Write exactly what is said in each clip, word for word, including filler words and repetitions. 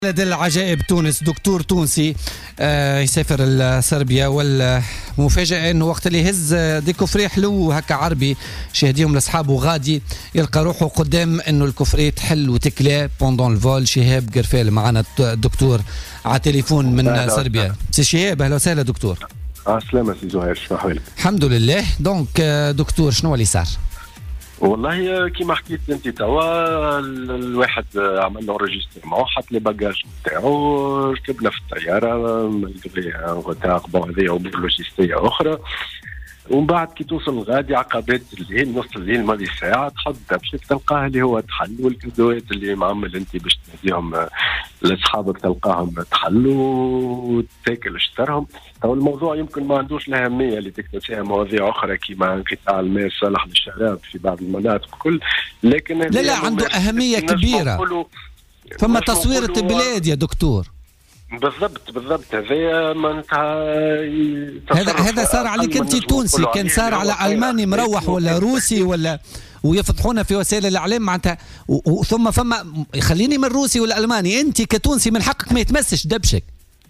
بلد العجائب تونس، دكتور تونسي آه يسافر لصربيا، والمفاجأة انه وقت اللي يهز دي كفري حلو هكا عربي شاهديهم لاصحابه غادي يلقى روحه قدام انه الكفري تحل وتكلا بوندون الفول. شهاب قرفال معنا الدكتور على تليفون من صربيا. سي شهاب اهلا وسهلا دكتور. اه سلامة سي زهير، شنو احوالك؟ الحمد لله. دونك دكتور شنو اللي صار؟ والله كيما حكيت انت توا الواحد عمل له انريجسترمون، حط لي باجاج نتاعو، ركبنا في الطياره مالغري غوتار بون هذيا امور لوجيستيه اخرى. ومن بعد كي توصل غادي عقبات الليل، نص الليل ماضي ساعه تحط دبشك تلقاه اللي هو تحل، والكادوات اللي معمل انت باش تهديهم لاصحابك تلقاهم تحلوا وتاكل شطرهم. تو الموضوع يمكن ما عندوش الاهميه اللي تكتب فيها مواضيع اخرى كيما انقطاع الماء الصالح للشراب في بعض المناطق الكل، لكن لا لا عنده اهميه كبيره. فما تصويره البلاد يا دكتور. بالضبط بالضبط هذا معناتها هذا هذا صار عليك انت تونسي، كان صار على الماني مروح ولا روسي ولا ويفضحونا في وسائل الاعلام معناتها. ثم فما خليني من الروسي والالماني، انت كتونسي من حقك ما يتمسش دبشك.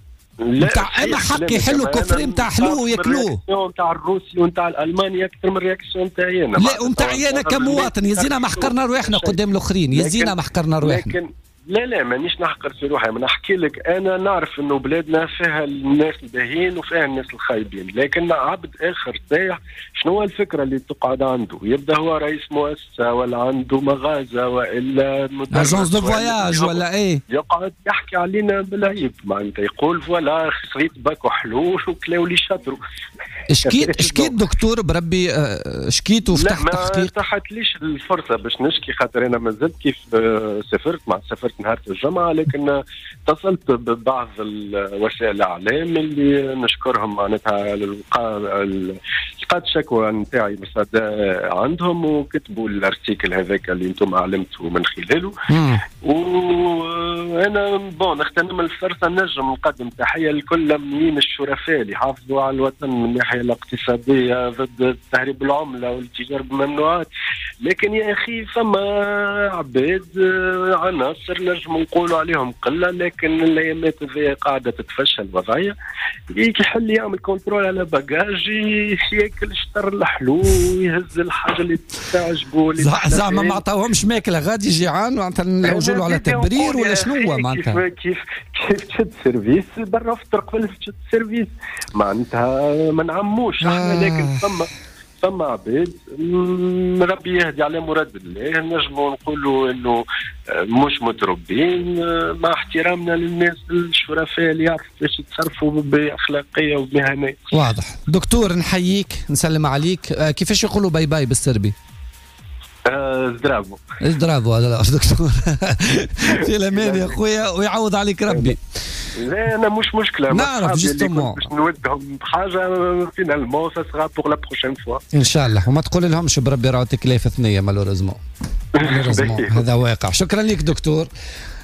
لا اما حق يحلوا كفري نتاع حلوه وياكلوه. نتاع الروسي ونتاع الالماني اكثر من الرياكسيون نتاعي انا. لا ونتاعي انا كمواطن يزينا ما حقرنا رواحنا قدام الاخرين، يزينا ما حقرنا رواحنا. لكن لا لا مانيش نحقر في روحي، انا نحكي لك انا نعرف انه بلادنا فيها الناس الباهين وفيها الناس الخايبين، لكن عبد اخر طايح شنو الفكره اللي تقعد عنده؟ يبدا هو رئيس مؤسسه ولا عنده مغازه والا اجونس دو فواياج ولا ايه، يقعد يحكي علينا بالعيب معناتها، يقول فوالا خسريت باكو حلول وكلاو لي شطروا. شكيت شكيت دكتور بربي شكيت وفتحت تحقيق؟ لا ما فتحتليش الفرصه باش نشكي، خاطر انا مازلت كيف سافرت مع سافرت نهار الجمعه، لكن اتصلت ببعض وسائل الاعلام اللي نشكرهم معناتها لقات شكوى نتاعي مصداء عندهم وكتبوا الارتيكل هذاك اللي انتم اعلمتوا من خلاله. وانا بون نغتنم الفرصه نجم نقدم تحيه لكل امنيين الشرفاء اللي حافظوا على الوطن من الناحيه الاقتصاديه ضد تهريب العمله والتجاره بالممنوعات. لكن يا اخي فما عباد عناصر نجم نقولوا عليهم قله، لكن الايامات هذه قاعده تتفشل الوضعيه. يحل يعمل كنترول على باجاج، ياكل شطر الحلو ويهز الحاجه اللي تعجبه. زعما ما عطاوهمش ماكله غادي جيعان معناتها نلوجوا له على تبرير ولا شنو معناتها؟ كيف كيف تشد سيرفيس برا في الطرق ولا تشد سيرفيس معناتها ما نعموش احنا. آه. لكن ثم ثم عباد ربي يهدي على مراد الله، نجموا نقولوا انه مش متربين مع احترامنا للناس الشرفاء اللي يعرفوا كيفاش يتصرفوا باخلاقيه وبمهنيه. واضح دكتور، نحييك نسلم عليك. كيفاش يقولوا باي باي بالسربي؟ زدرافو زدرافو هذا دكتور. في الامان يا خويا ويعوض عليك ربي. لا انا مش مشكله نعرف جوستومون باش نودهم بحاجه فينالمون سا سرا بور لا بروشين فوا ان شاء الله. وما تقول لهمش بربي راهو تكليف ثنيه مالوريزمون. هذا واقع. شكرا لك دكتور.